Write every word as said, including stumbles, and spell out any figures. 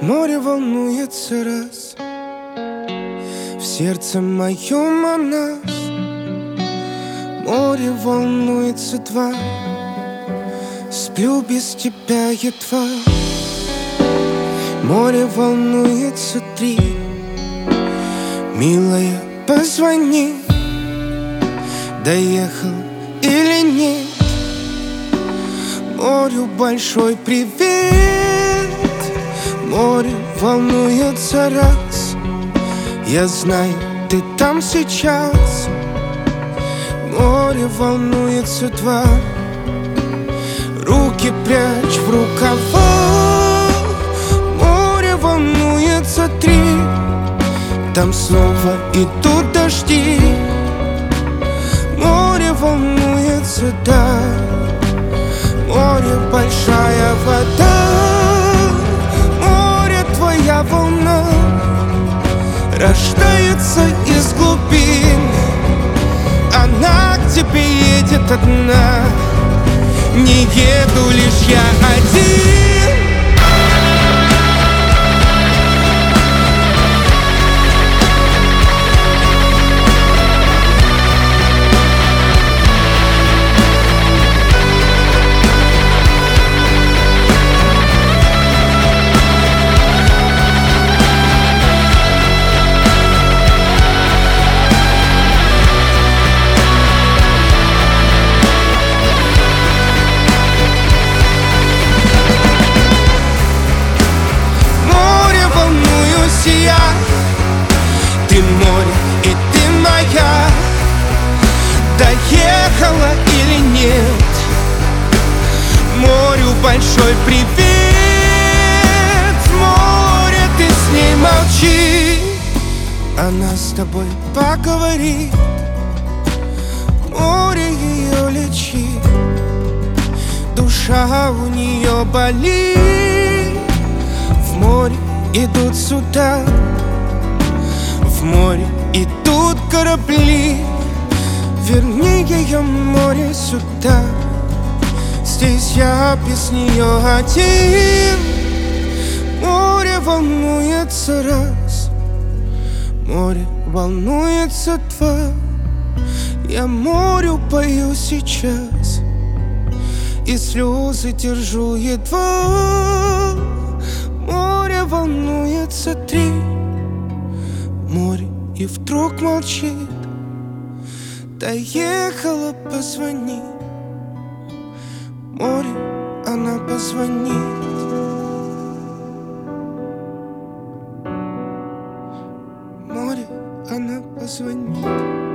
Море волнуется раз, в сердце моем о нас. Море волнуется два, сплю без тебя едва. Море волнуется три, милая, позвони, доехал или нет. Морю большой привет. Море волнуется раз, я знаю, ты там сейчас. Море волнуется два, руки прячь в рукава. Море волнуется три, там снова идут дожди. Море волнуется, да, море большая вода. Море твоя волна рождается из глубин. Она к тебе едет одна, не еду лишь я один. Ты море, и ты моя. Доехала или нет? Морю большой привет. Море, ты с ней молчи, она с тобой поговорит. Море ее лечит, душа у нее болит. В море идут суда, в море идут корабли. Верни ее, море, сюда, здесь я без нее один. Море волнуется раз, море волнуется два. Я морю пою сейчас, и слезы держу едва. Море волнуется три, море и вдруг молчит. Доехала, позвони, море, она позвонит. Море, она позвонит.